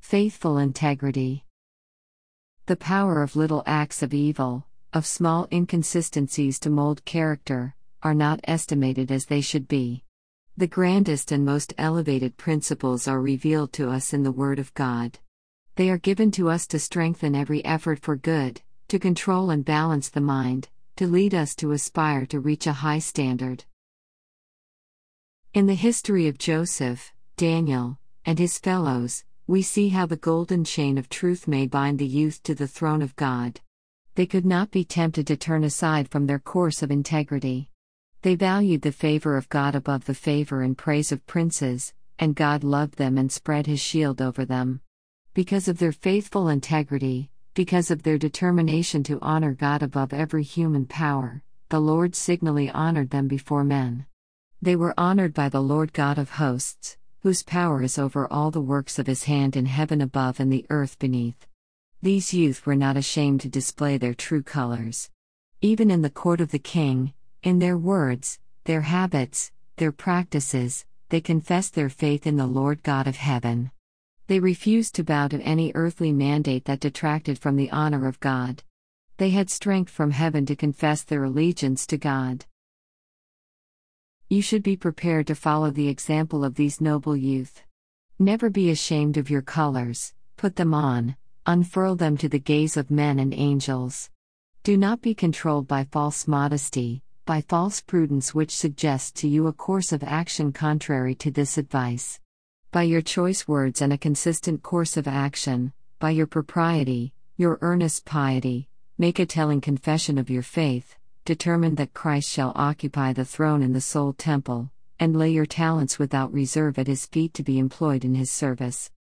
Faithful integrity. The power of little acts of evil, of small inconsistencies to mold character, are not estimated as they should be. The grandest and most elevated principles are revealed to us in the Word of God. They are given to us to strengthen every effort for good, to control and balance the mind, to lead us to aspire to reach a high standard. In the history of Joseph, Daniel, and his fellows, we see how the golden chain of truth may bind the youth to the throne of God. They could not be tempted to turn aside from their course of integrity. They valued the favor of God above the favor and praise of princes, and God loved them and spread his shield over them. Because of their faithful integrity, because of their determination to honor God above every human power, the Lord signally honored them before men. They were honored by the Lord God of hosts, whose power is over all the works of his hand in heaven above and the earth beneath. These youth were not ashamed to display their true colors. Even in the court of the king, in their words, their habits, their practices, they confessed their faith in the Lord God of heaven. They refused to bow to any earthly mandate that detracted from the honor of God. They had strength from heaven to confess their allegiance to God. You should be prepared to follow the example of these noble youth. Never be ashamed of your colors, put them on, unfurl them to the gaze of men and angels. Do not be controlled by false modesty, by false prudence which suggests to you a course of action contrary to this advice. By your choice words and a consistent course of action, by your propriety, your earnest piety, make a telling confession of your faith, determined that Christ shall occupy the throne in the soul temple, and lay your talents without reserve at his feet to be employed in his service.